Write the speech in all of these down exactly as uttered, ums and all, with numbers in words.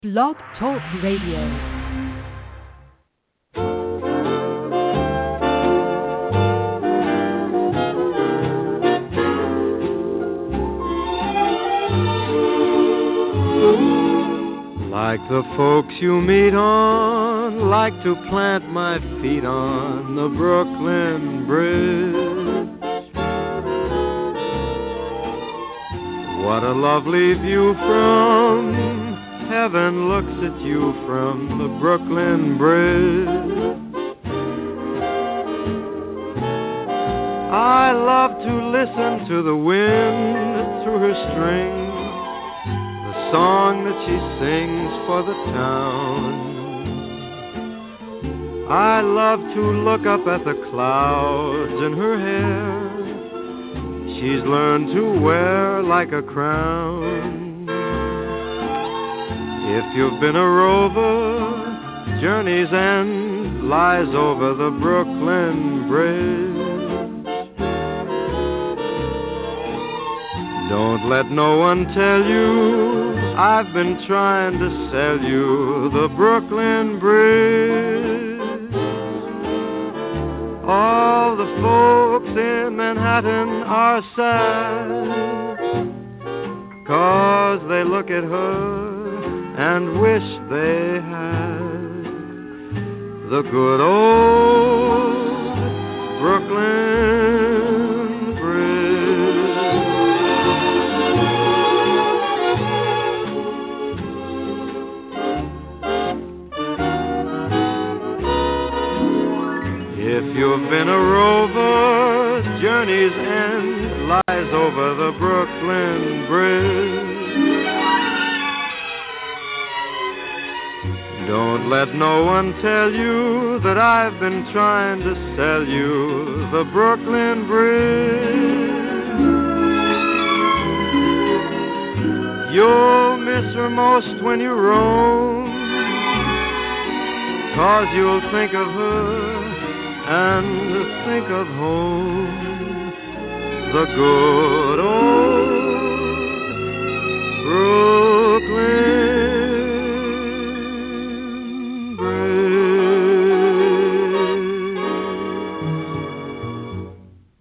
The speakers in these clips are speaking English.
Blog Talk Radio. Like the folks you meet on, like to plant my feet on the Brooklyn Bridge. What a lovely view from heaven looks at you from the Brooklyn Bridge. I love to listen to the wind through her strings, song that she sings for the town. I love to look up at the clouds in her hair. She's learned to wear like a crown. If you've been a rover, journey's end lies over the Brooklyn Bridge. Don't let no one tell you I've been trying to sell you the Brooklyn Bridge. All the folks in Manhattan are sad, 'cause they look at her and wish they had the good old Brooklyn Bridge. If you've been a rover, journey's end lies over the Brooklyn Bridge. Don't let no one tell you that I've been trying to sell you the Brooklyn Bridge. You'll miss her most when you roam, 'cause you'll think of her and think of home, the good old Brooklyn Bridge.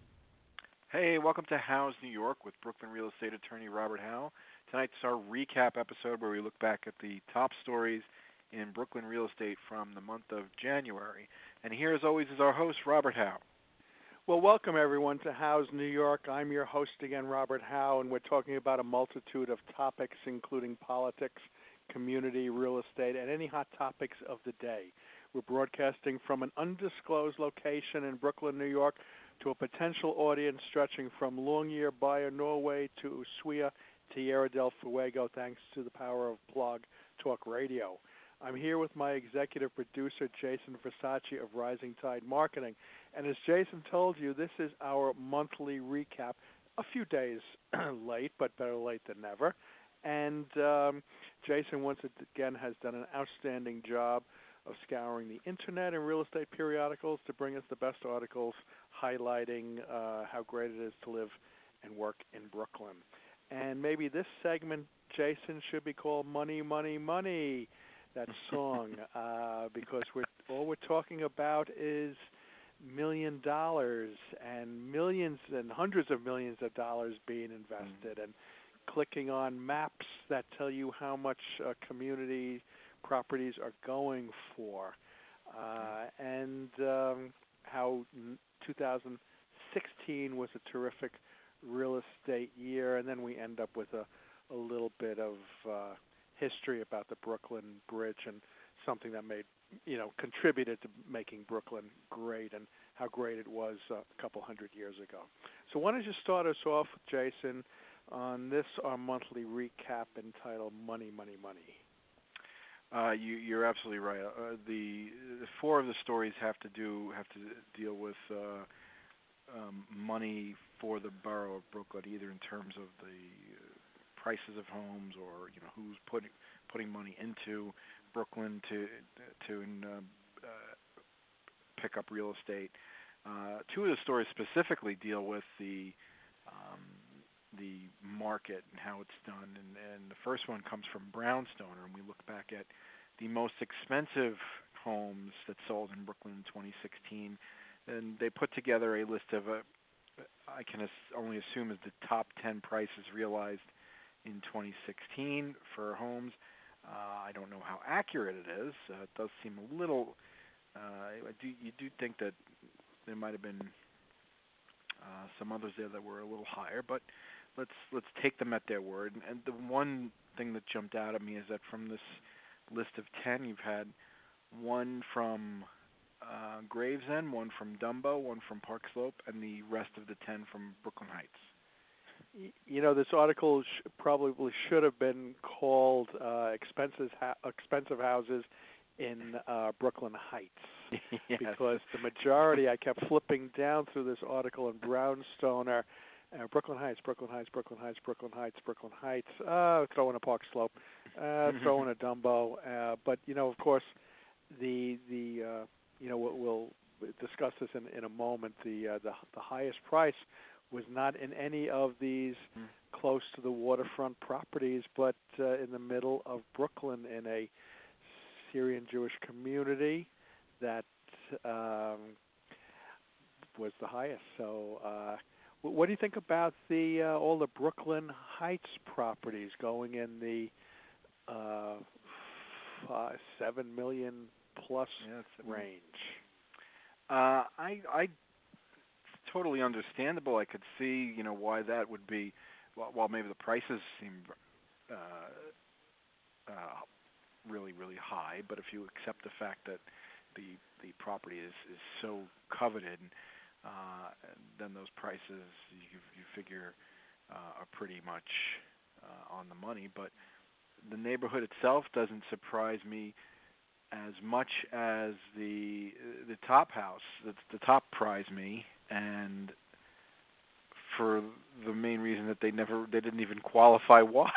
Hey, welcome to Howe's New York with Brooklyn real estate attorney Robert Howe. Tonight's our recap episode where we look back at the top stories in Brooklyn real estate from the month of January. And here, as always, is our host, Robert Howe. Well, welcome, everyone, to Howe's New York. I'm your host again, Robert Howe, and we're talking about a multitude of topics, including politics, community, real estate, and any hot topics of the day. We're broadcasting from an undisclosed location in Brooklyn, New York, to a potential audience stretching from Longyear, Bayer, Norway, to Ushuaia, Tierra del Fuego, thanks to the power of Blog Talk Radio. I'm here with my executive producer, Jason Versace of Rising Tide Marketing. And as Jason told you, this is our monthly recap, a few days late, but better late than never. And um, Jason, once again, has done an outstanding job of scouring the Internet and real estate periodicals to bring us the best articles highlighting uh, how great it is to live and work in Brooklyn. And maybe this segment, Jason, should be called Money, Money, Money. That song, uh, because we're, all we're talking about is million dollars and millions and hundreds of millions of dollars being invested, mm. and clicking on maps that tell you how much uh, community properties are going for, uh, and um, how two thousand sixteen was a terrific real estate year, and then we end up with a, a little bit of uh, history about the Brooklyn Bridge and something that made, you know, contributed to making Brooklyn great and how great it was uh, a couple hundred years ago. So why don't you start us off, Jason, on this, our monthly recap entitled Money, Money, Money. Uh, you, you're absolutely right. Uh, the, the four of the stories have to do have to deal with uh, um, money for the borough of Brooklyn, either in terms of the uh, prices of homes, or you know who's putting putting money into Brooklyn to to uh, uh, pick up real estate. Uh, two of the stories specifically deal with the um, the market and how it's done. And, and the first one comes from Brownstoner, and we look back at the most expensive homes that sold in Brooklyn in twenty sixteen, and they put together a list of, uh, I can as- only assume is the top ten prices realized in twenty sixteen for homes. Uh, I don't know how accurate it is. Uh, it does seem a little. Uh, I do, you do think that there might have been uh, some others there that were a little higher, but let's let's take them at their word. And, and the one thing that jumped out at me is that from this list of ten, you've had one from uh, Gravesend, one from Dumbo, one from Park Slope, and the rest of the ten from Brooklyn Heights. You know, this article sh- probably should have been called uh, "Expensive ha- Expensive Houses in uh, Brooklyn Heights," Yes. because the majority, I kept flipping down through this article in Brownstoner, uh, Brooklyn Heights, Brooklyn Heights, Brooklyn Heights, Brooklyn Heights, Brooklyn Heights. Uh, throw in a Park Slope, uh, throw in a Dumbo. Uh, but you know, of course, the the uh, you know we'll, we'll discuss this in, in a moment. The uh, the the highest price was not in any of these mm. close to the waterfront properties, but uh, in the middle of Brooklyn in a Syrian Jewish community that um, was the highest. So uh, what do you think about the uh, all the Brooklyn Heights properties going in the uh, five, seven million plus yeah, range? Uh, I I totally understandable. I could see, you know, why that would be. While, while maybe the prices seem uh, uh, really, really high, but if you accept the fact that the the property is, is so coveted, uh, then those prices you you figure uh, are pretty much uh, on the money. But the neighborhood itself doesn't surprise me as much as the the top house. The, the top prize me. And for the main reason that they never, they didn't even qualify why.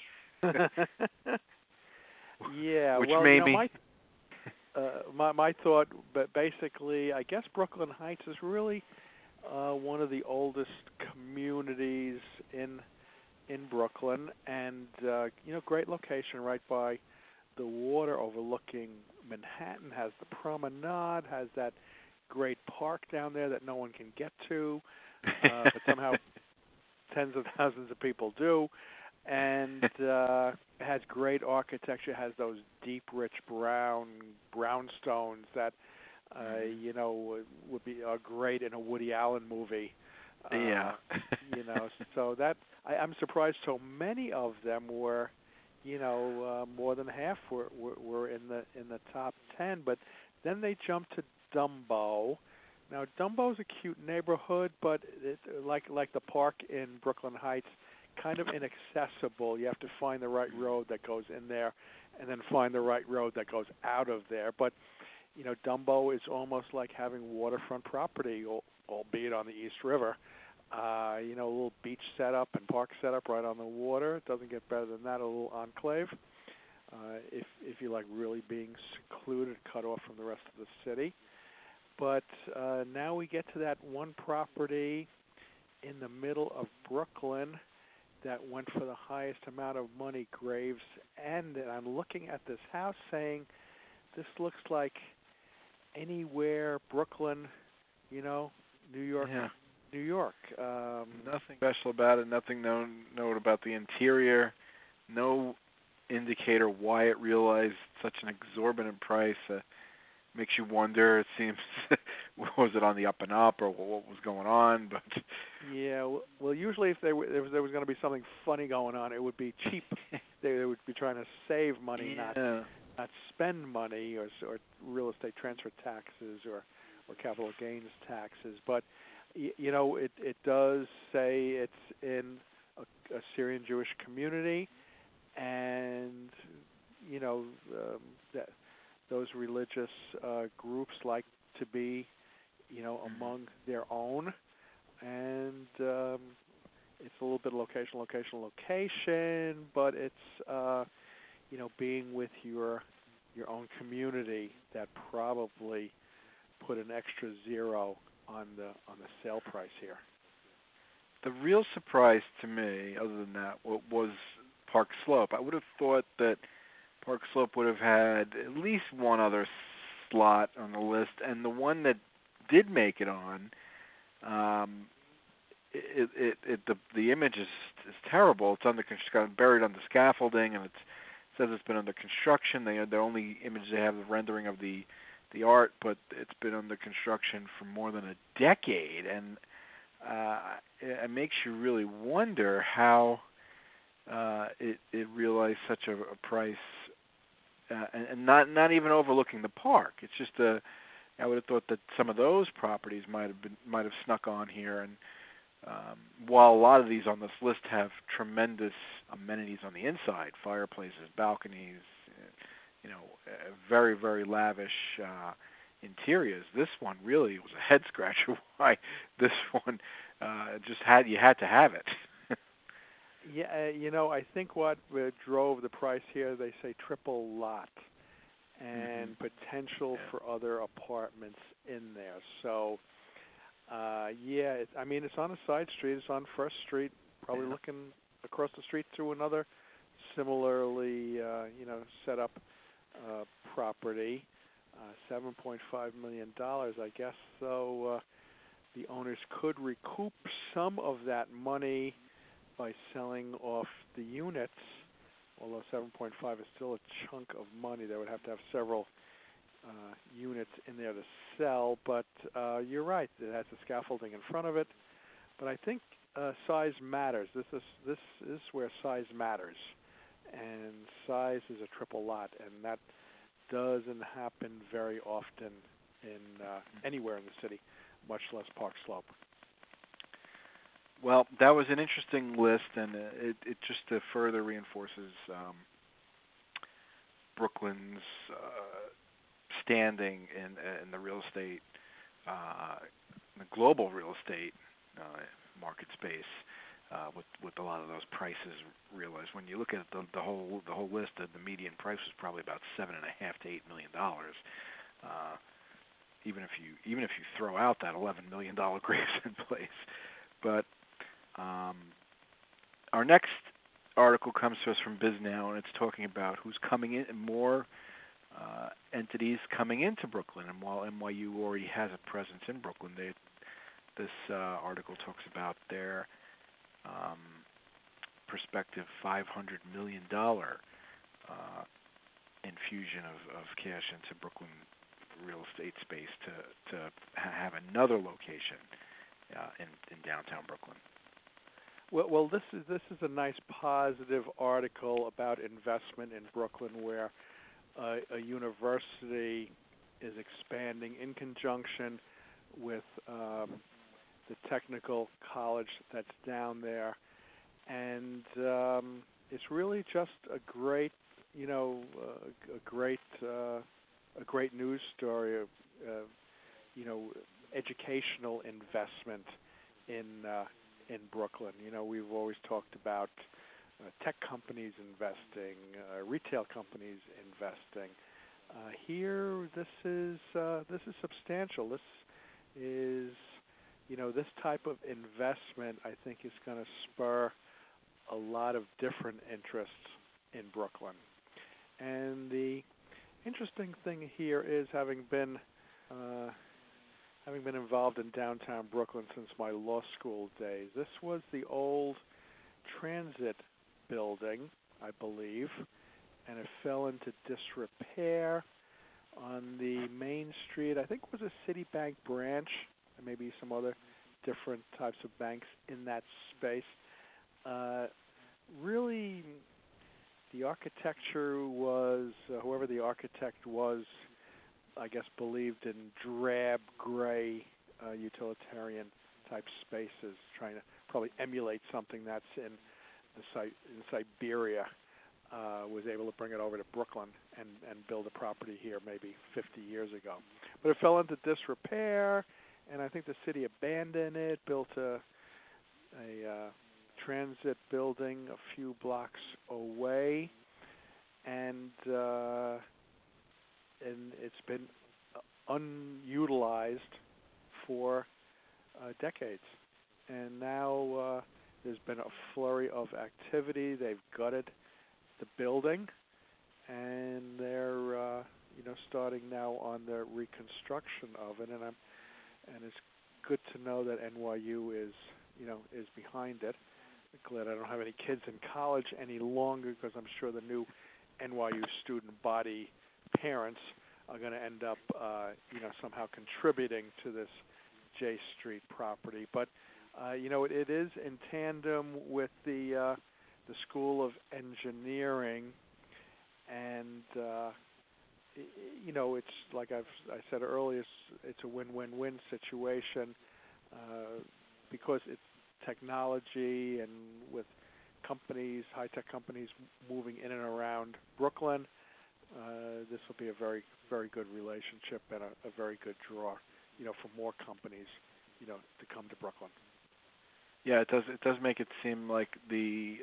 yeah, which well, made you know, me. My, uh, my my thought, but basically, I guess Brooklyn Heights is really uh, one of the oldest communities in in Brooklyn, and uh, you know, great location right by the water, overlooking Manhattan. Has the promenade, has that great park down there that no one can get to, uh, but somehow tens of thousands of people do, and uh, it has great architecture. Has those deep, rich brown brownstones that uh, you know would be uh, great in a Woody Allen movie. Uh, yeah, you know, so that I, I'm surprised so many of them were, you know, uh, more than half were, were were in the in the top ten, but then they jumped to Dumbo. Now, Dumbo's a cute neighborhood, but it, like like the park in Brooklyn Heights, kind of inaccessible. You have to find the right road that goes in there, and then find the right road that goes out of there. But you know, Dumbo is almost like having waterfront property, albeit on the East River. Uh, you know, a little beach setup and park setup right on the water. It doesn't get better than that. A little enclave. Uh, if if you like really being secluded, cut off from the rest of the city. But uh, now we get to that one property in the middle of Brooklyn that went for the highest amount of money, Graves End. And I'm looking at this house saying, this looks like anywhere Brooklyn, you know, New York, yeah. New York. Um, nothing special about it. Nothing known note about the interior. No indicator why it realized such an exorbitant price. Uh, makes you wonder. It seems, was it on the up and up, or what was going on? But yeah, well, usually if there, were, if there was going to be something funny going on, it would be cheap. they, they would be trying to save money, yeah. not not spend money, or, or real estate transfer taxes, or or capital gains taxes. But you know, it it does say it's in a, a Syrian Jewish community, and you know um, that. Those religious uh, groups like to be, you know, among their own, and um, it's a little bit of location, location, location, but it's, uh, you know, being with your your own community that probably put an extra zero on the on the sale price here. the real surprise to me, other than that, wa- was Park Slope. I would have thought that Park Slope would have had at least one other slot on the list, and the one that did make it on, um, it, it, it the the image is is terrible. It's under it's got buried under scaffolding, and it's, it says it's been under construction. They the only image they have the rendering of the the art, but it's been under construction for more than a decade, and uh, it, it makes you really wonder how uh, it it realized such a, a price, uh, and, and not not even overlooking the park. It's just a I would have thought that some of those properties might have been might have snuck on here, and um, while a lot of these on this list have tremendous amenities on the inside, fireplaces, balconies, you know, uh, very very lavish uh, interiors, this one really was a head scratcher. Why this one uh, just had you had to have it. Yeah, uh, you know, I think what uh, drove the price here, they say triple lot, and mm-hmm. potential yeah. for other apartments in there. So, uh, yeah, it, I mean, it's on a side street. It's on First Street, probably yeah. looking across the street to another similarly, uh, you know, set up uh, property, uh, seven point five million dollars, I guess. So uh, the owners could recoup some of that money by selling off the units, although seven point five is still a chunk of money. They would have to have several uh, units in there to sell, but uh, you're right. It has the scaffolding in front of it. But I think uh, size matters. This is this is where size matters, and size is a triple lot, and that doesn't happen very often in uh, anywhere in the city, much less Park Slope. Well, that was an interesting list, and it, it just uh, further reinforces um, Brooklyn's uh, standing in in the real estate, uh, the global real estate uh, market space, uh, with with a lot of those prices realized. When you look at the, the whole the whole list, the, the median price was probably about seven and a half to eight million dollars. Uh, even if you even if you throw out that eleven million dollar Gravesend place, but Um, our next article comes to us from BizNow, and it's talking about who's coming in, more uh, entities coming into Brooklyn. And while N Y U already has a presence in Brooklyn, they, this uh, article talks about their um, prospective five hundred million dollars uh, infusion of, of cash into Brooklyn real estate space to, to ha- have another location uh, in, in downtown Brooklyn. Well, well, this is this is a nice positive article about investment in Brooklyn, where uh, a university is expanding in conjunction with um, the technical college that's down there, and um, it's really just a great, you know, uh, a great uh, a great news story, of, uh, you know, educational investment in. Uh, in Brooklyn. You know, we've always talked about uh, tech companies investing, uh, retail companies investing. Uh, here, this is uh, this is substantial. This is, you know, this type of investment, I think, is going to spur a lot of different interests in Brooklyn. And the interesting thing here is, having been uh, Having been involved in downtown Brooklyn since my law school days, this was the old transit building, I believe, and it fell into disrepair on the main street. I think it was a Citibank branch, and maybe some other different types of banks in that space. Uh, really, the architecture was, uh, whoever the architect was, I guess, believed in drab, gray, uh, utilitarian type spaces, trying to probably emulate something that's in the Si- in Siberia. Uh, was able to bring it over to Brooklyn and, and build a property here maybe fifty years ago. But it fell into disrepair, and I think the city abandoned it, built a, a uh, transit building a few blocks away, and uh, and it's been unutilized for uh, decades. and now uh, there's been a flurry of activity. They've gutted the building, and they're uh, you know starting now on the reconstruction of it. And I'm and it's good to know that N Y U is you know is behind it. Glad I don't have any kids in college any longer, because I'm sure the new N Y U student body parents are going to end up, uh, you know, somehow contributing to this J Street property. But, uh, you know, it, it is in tandem with the uh, the School of Engineering, and uh, it, you know, it's like I've I said earlier, it's, it's a win-win-win situation uh, because it's technology, and with companies, high-tech companies moving in and around Brooklyn, uh, this will be a very, very good relationship and a, a very good draw, you know, for more companies, you know, to come to Brooklyn. Yeah, it does. It does make it seem like the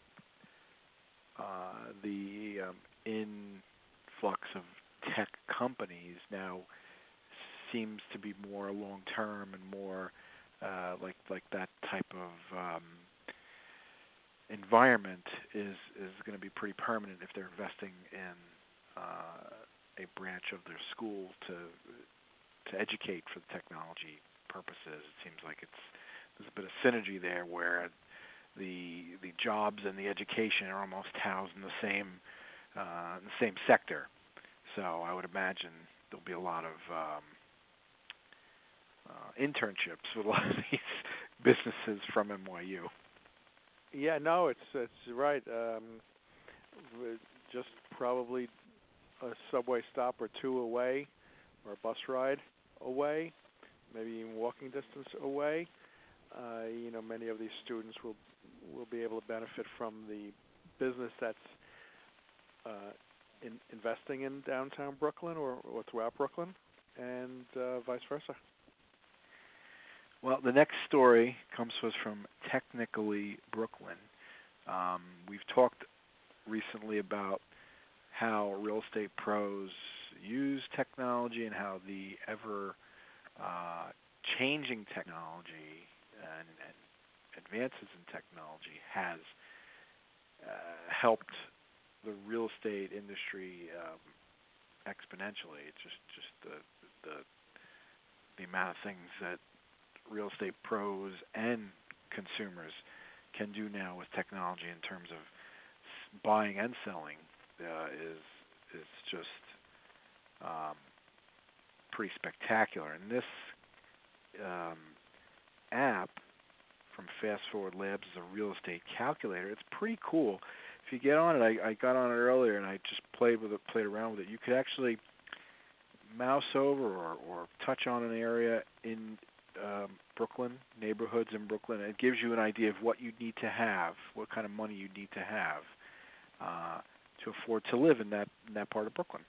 uh, the um, influx of tech companies now seems to be more long-term and more Uh, like like that type of um, environment is is going to be pretty permanent if they're investing in uh, a branch of their school to to educate for the technology purposes. It seems like it's there's a bit of synergy there where the the jobs and the education are almost housed in the same uh, in the same sector. So I would imagine there'll be a lot of um, Uh, internships with a lot of these businesses from N Y U. Yeah, no, it's it's right. Um, just probably a subway stop or two away, or a bus ride away, maybe even walking distance away. Uh, you know, many of these students will will be able to benefit from the business that's uh, in investing in downtown Brooklyn or, or throughout Brooklyn, and uh, vice versa. Well, the next story comes to us from Technically Brooklyn. Um, we've talked recently about how real estate pros use technology and how the ever uh, changing technology and, and advances in technology has uh, helped the real estate industry um, exponentially. It's just just the the the amount of things that real estate pros and consumers can do now with technology in terms of buying and selling uh, is is just um, pretty spectacular. And this um, app from Fast Forward Labs is a real estate calculator. It's pretty cool. If you get on it, I, I got on it earlier and I just played with it, played around with it. You could actually mouse over or, or touch on an area in um, Brooklyn, neighborhoods in Brooklyn, and it gives you an idea of what you need to have, what kind of money you need to have uh, to afford to live in that in that part of Brooklyn.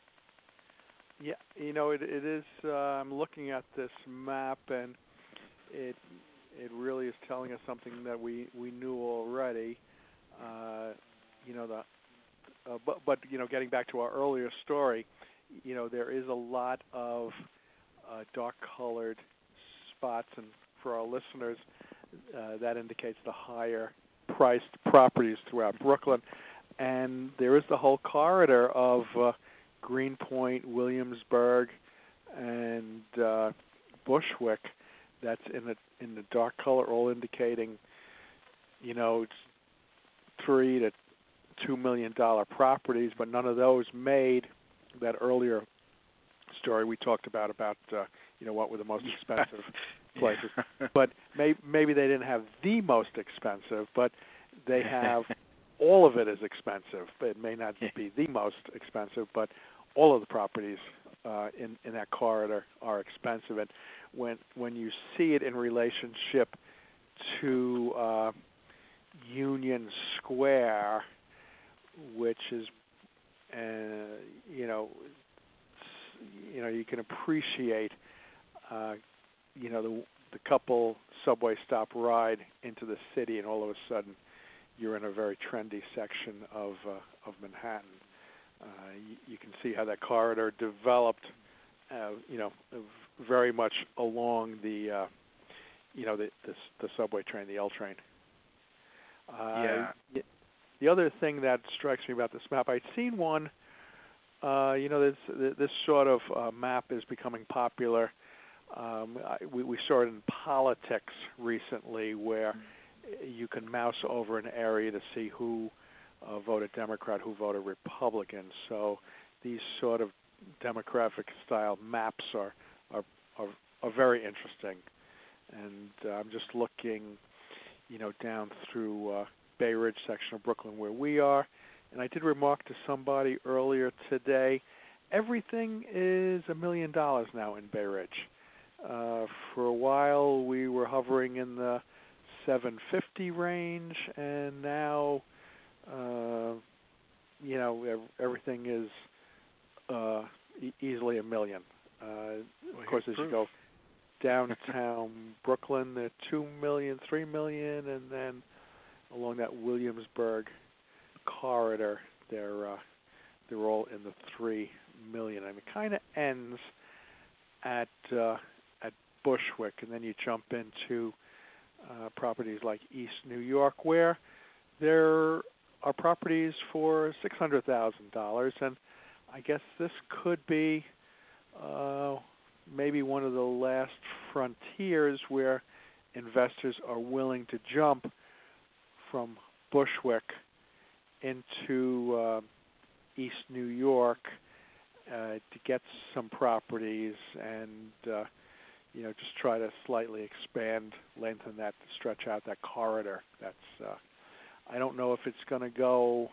Yeah, you know, it it is. Uh, I'm looking at this map, and it it really is telling us something that we, we knew already. Uh, you know, the uh, but but you know, getting back to our earlier story, you know, there is a lot of uh, dark-colored spots, and for our listeners, uh, that indicates the higher-priced properties throughout Brooklyn. And there is the whole corridor of uh, Greenpoint, Williamsburg, and uh, Bushwick that's in the in the dark color, all indicating, you know, it's three to two million dollar properties, but none of those made that earlier story we talked about about uh, you know what were the most expensive places. But may, maybe they didn't have the most expensive, but they have all of it is expensive. It may not be the most expensive, but all of the properties uh, in in that corridor are expensive. And when when you see it in relationship to uh, Union Square, which is uh, you know you know you can appreciate uh, you know the the couple subway stop ride into the city, and all of a sudden you're in a very trendy section of uh, of Manhattan. Uh, you, you can see how that corridor developed, uh, you know, very much along the, uh, you know, the the, the subway train, the L train. Uh, Yeah. The other thing that strikes me about this map, I'd seen one. Uh, you know, this this sort of uh, map is becoming popular. Um, I, we, we saw it in politics recently, where you can mouse over an area to see who uh, voted Democrat, who voted Republican. So these sort of demographic-style maps are are, are are very interesting. And uh, I'm just looking, you know, down through uh, Bay Ridge section of Brooklyn where we are. And I did remark to somebody earlier today, everything is a million dollars now in Bay Ridge. Uh, for a while, we were hovering in the seven fifty range, and now, uh, you know, ev- everything is uh, e- easily a million. Uh, of course, as you go downtown Brooklyn, they're two million, three million, and then along that Williamsburg corridor, they're uh, they're all in the three million. I mean, it kind of ends at uh, at Bushwick, and then you jump into uh, properties like East New York, where there are properties for six hundred thousand dollars, and I guess this could be uh, maybe one of the last frontiers where investors are willing to jump from Bushwick into uh, East New York uh, to get some properties and uh, you know just try to slightly expand, lengthen that, stretch out that corridor. That's uh, I don't know if it's going to go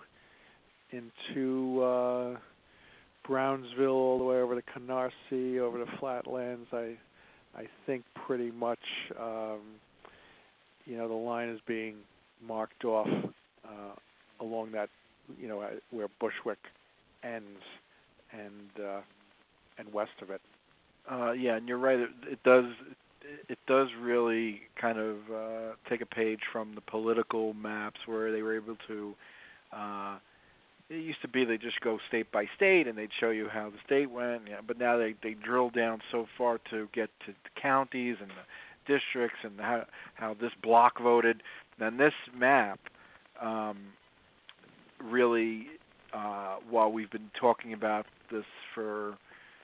into uh, Brownsville all the way over to Canarsie, over to Flatlands. I I think pretty much um, you know the line is being marked off uh, along that, you know, where Bushwick ends and uh, and west of it. Uh, yeah, and you're right. It, it does it does really kind of uh, take a page from the political maps where they were able to. Uh, it used to be they just go state by state and they'd show you how the state went, yeah, but now they they drill down so far to get to the counties and the districts and how how this block voted. Then this map um, really, uh, while we've been talking about this for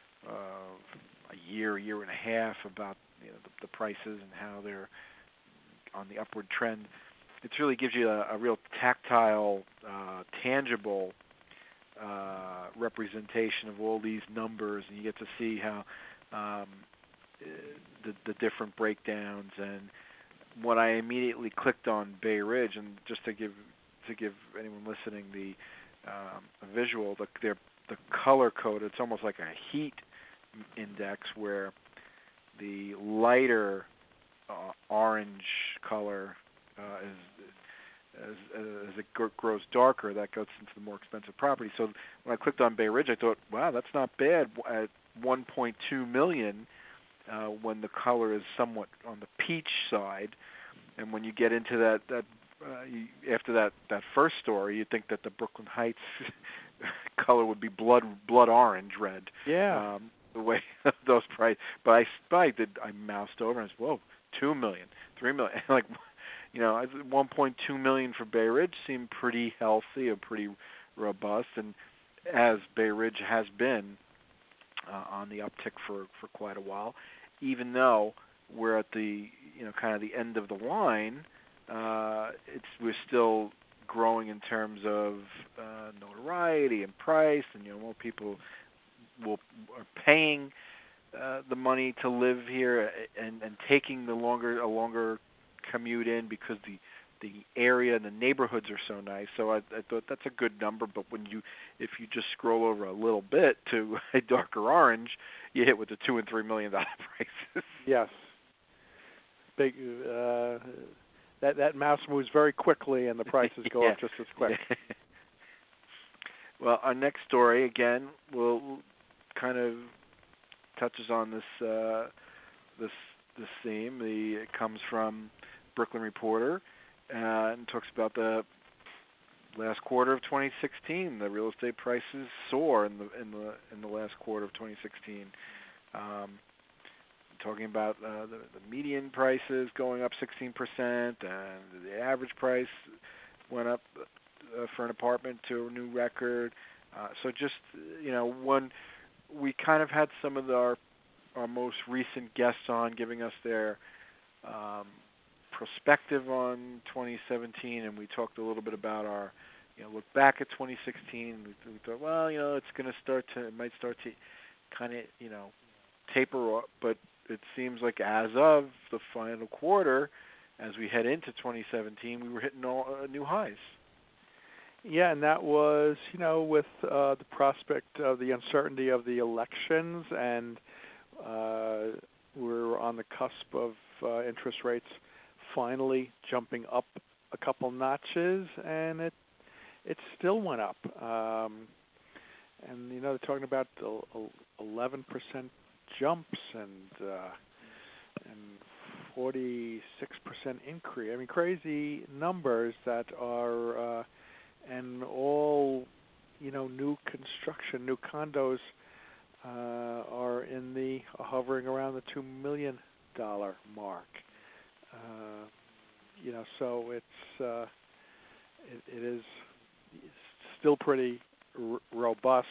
uh, a year, year and a half about you know, the, the prices and how they're on the upward trend, it really gives you a, a real tactile, uh, tangible uh, representation of all these numbers, and you get to see how um, the, the different breakdowns. And when I immediately clicked on Bay Ridge, and just to give to give anyone listening the um, a visual, the their, the color code, it's almost like a heat index where the lighter uh, orange color uh, is as, as it g- grows darker, that goes into the more expensive property. So when I clicked on Bay Ridge, I thought, wow, that's not bad at one point two million dollars uh, when the color is somewhat on the peach side. And when you get into that, that uh, you, after that, that first story, you'd think that the Brooklyn Heights color would be blood blood orange red. Yeah. Um, the way those price, but I, but I did. I moused over and I said, "Whoa, two million, three million." Like, you know, one point two million for Bay Ridge seemed pretty healthy and pretty robust, and as Bay Ridge has been uh, on the uptick for for quite a while, even though we're at the you know kind of the end of the line, uh, it's we're still growing in terms of uh, notoriety and price, and you know more people will are paying uh, the money to live here and, and taking the longer a longer commute in because the the area and the neighborhoods are so nice. So I, I thought that's a good number. But when you if you just scroll over a little bit to a darker orange, you hit with the two and three million dollar prices. Yes. Big. Uh, that that mouse moves very quickly, and the prices go yeah. up just as quick. Yeah. Well, our next story again will kind of touches on this uh, this this theme. The it comes from Brooklyn Reporter uh, and talks about the last quarter of twenty sixteen. The real estate prices soar in the in the in the last quarter of twenty sixteen. Um, talking about uh, the, the median prices going up sixteen percent, and the average price went up uh, for an apartment to a new record. Uh, so just, you know, when we kind of had some of the, our, our most recent guests on giving us their um, perspective on twenty seventeen, and we talked a little bit about our, you know, look back at twenty sixteen. We, we thought, well, you know, it's going to start to, it might start to kind of, you know, taper off, but it seems like as of the final quarter, as we head into twenty seventeen, we were hitting all uh, new highs. Yeah, and that was, you know, with uh, the prospect of the uncertainty of the elections, and uh, we're on the cusp of uh, interest rates finally jumping up a couple notches, and it it still went up. Um, and you know, they're talking about eleven percent jumps and uh, and forty-six percent increase. I mean, crazy numbers that are, uh, and all, you know, new construction, new condos uh, are in the hovering around the two million dollar mark. Uh, you know, so it's uh, it, it is still pretty r- robust.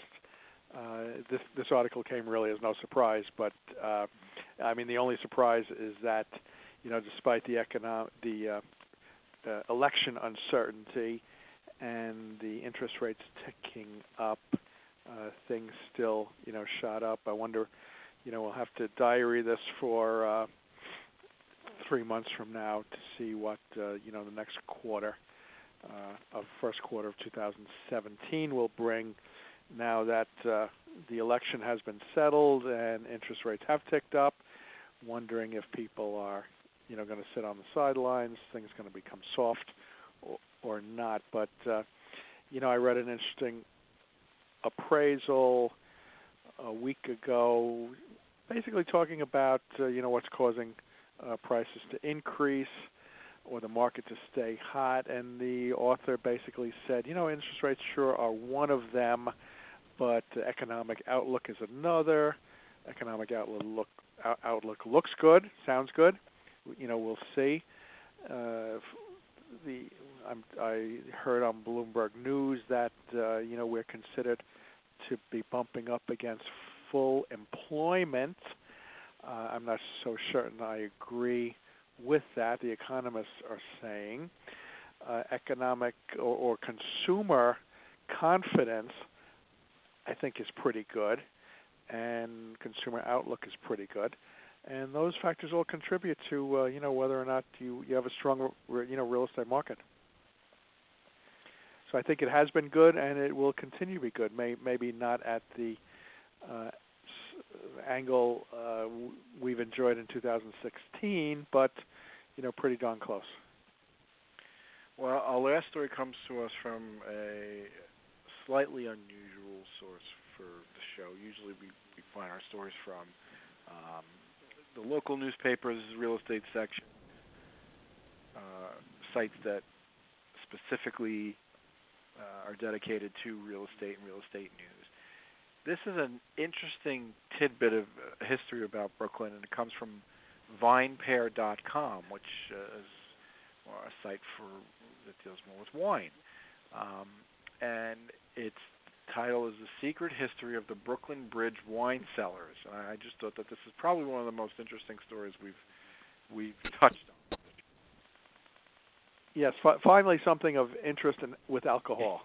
Uh, this this article came really as no surprise, but uh, I mean the only surprise is that, you know, despite the economic the uh, uh, election uncertainty and the interest rates ticking up, uh, things still, you know, shot up. I wonder, you know, we'll have to diary this for uh, three months from now to see what uh, you know the next quarter uh, of first quarter of two thousand seventeen will bring. Now that uh, the election has been settled and interest rates have ticked up, wondering if people are, you know, going to sit on the sidelines, things going to become soft or, or not. But uh, you know, I read an interesting appraisal a week ago, basically talking about uh, you know what's causing uh, prices to increase or the market to stay hot, and the author basically said, you know, interest rates sure are one of them, but the economic outlook is another. Economic outlook look, outlook looks good, sounds good. You know, we'll see. Uh, the I'm, I heard on Bloomberg News that uh, you know we're considered to be bumping up against full employment. Uh, I'm not so certain I agree with that. The economists are saying uh, economic or, or consumer confidence, I think, is pretty good, and consumer outlook is pretty good, and those factors all contribute to uh, you know whether or not you, you have a strong you know real estate market. So I think it has been good, and it will continue to be good. May, maybe not at the uh, angle uh, we've enjoyed in two thousand sixteen, but you know pretty darn close. Well, our last story comes to us from a slightly unusual source for the show. Usually we, we find our stories from um, the local newspapers, real estate section, uh, sites that specifically uh, are dedicated to real estate and real estate news. This is an interesting tidbit of uh, history about Brooklyn, and it comes from vine pair dot com, which uh, is well, a site for that deals more with wine. Um, and its title is The Secret History of the Brooklyn Bridge Wine Cellars. And I just thought that this is probably one of the most interesting stories we've we've touched on. Yes, fi- finally something of interest in, with alcohol.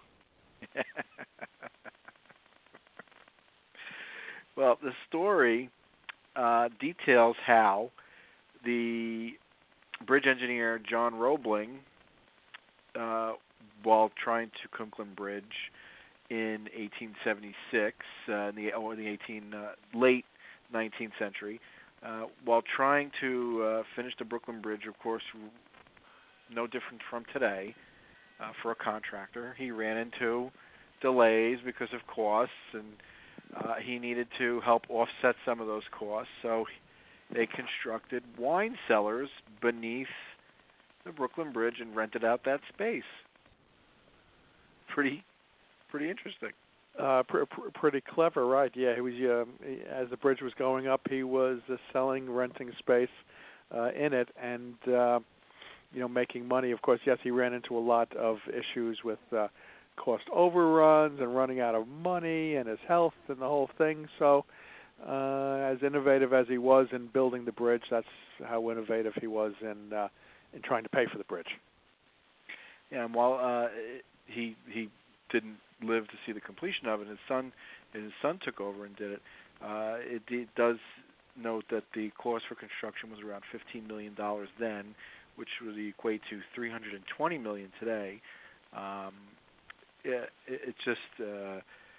Well, the story uh, details how the bridge engineer John Roebling, uh, while trying to Conklin Bridge in eighteen seventy-six, uh, in the or the eighteen uh, late nineteenth century, uh, while trying to uh, finish the Brooklyn Bridge, of course, no different from today, uh, for a contractor, he ran into delays because of costs, and uh, he needed to help offset some of those costs. So they constructed wine cellars beneath the Brooklyn Bridge and rented out that space. Pretty, pretty interesting. Uh, pr- pr- pretty clever, right? Yeah, he was. Uh, he, as the bridge was going up, he was uh, selling, renting space uh, in it, and uh, you know, making money. Of course, yes, he ran into a lot of issues with uh, cost overruns and running out of money, and his health and the whole thing. So, uh, as innovative as he was in building the bridge, that's how innovative he was in uh, in trying to pay for the bridge. Yeah, and while uh, he he didn't live to see the completion of it, his son his son took over and did it. Uh, it, it does note that the cost for construction was around fifteen million dollars then, which would equate to three hundred twenty million dollars today. Um, it, it just uh,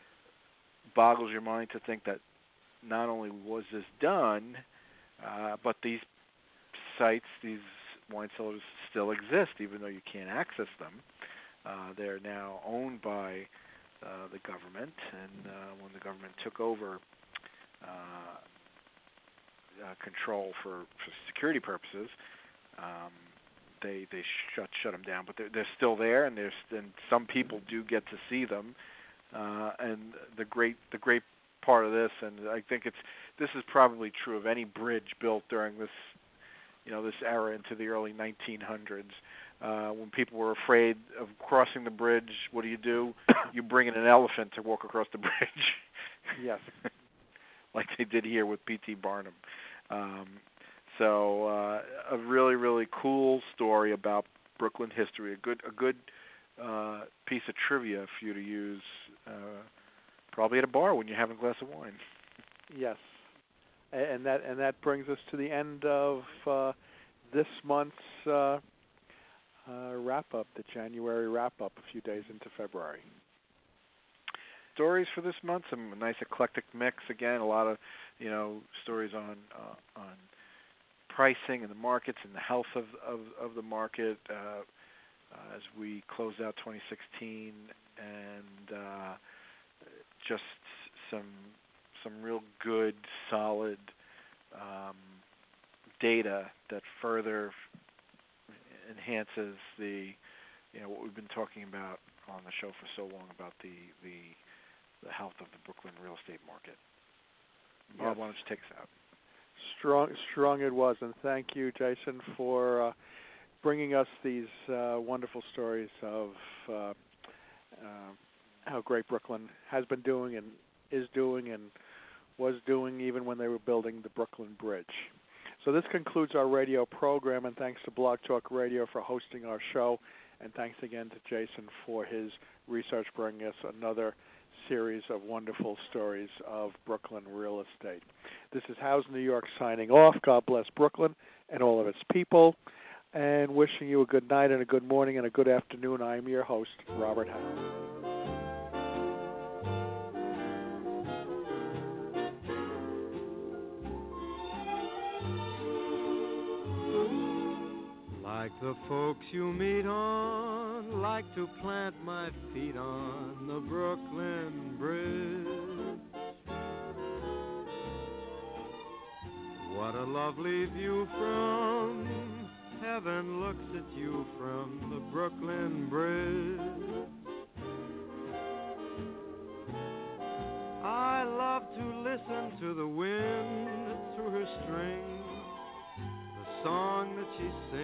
boggles your mind to think that not only was this done, uh, but these sites, these wine cellars still exist, even though you can't access them. Uh, they're now owned by uh, the government, and uh, when the government took over uh, uh, control for, for security purposes, um, they they shut shut them down. But they're they're still there, and there's and some people do get to see them. Uh, and the great the great part of this, and I think it's this is probably true of any bridge built during this, you know, this era into the early nineteen hundreds. Uh, when people were afraid of crossing the bridge, what do you do? You bring in an elephant to walk across the bridge. Yes. Like they did here with P T Barnum. Um, so uh, a really, really cool story about Brooklyn history. A good, a good uh, piece of trivia for you to use, uh, probably at a bar when you're having a glass of wine. Yes. And that and that brings us to the end of uh, this month's uh, uh, wrap-up, the January wrap-up, a few days into February. Stories for this month, some nice eclectic mix. Again, a lot of, you know, stories on uh, on pricing and the markets and the health of of, of the market uh, uh, as we close out twenty sixteen, and uh, just some some real good, solid um, data that further enhances the, you know, what we've been talking about on the show for so long about the the the health of the Brooklyn real estate market. Bob, Yes. why don't you take us out? Strong, strong it was, and thank you, Jason, for uh, bringing us these uh, wonderful stories of uh, uh, how great Brooklyn has been doing and is doing and was doing even when they were building the Brooklyn Bridge. So this concludes our radio program, and thanks to Blog Talk Radio for hosting our show, and thanks again to Jason for his research bringing us another series of wonderful stories of Brooklyn real estate. This is House New York signing off. God bless Brooklyn and all of its people, and wishing you a good night and a good morning and a good afternoon. I am your host, Robert Howe. Like the folks you meet on, like to plant my feet on the Brooklyn Bridge. What a lovely view from heaven looks at you from the Brooklyn Bridge. I love to listen to the wind through her strings, the song that she sings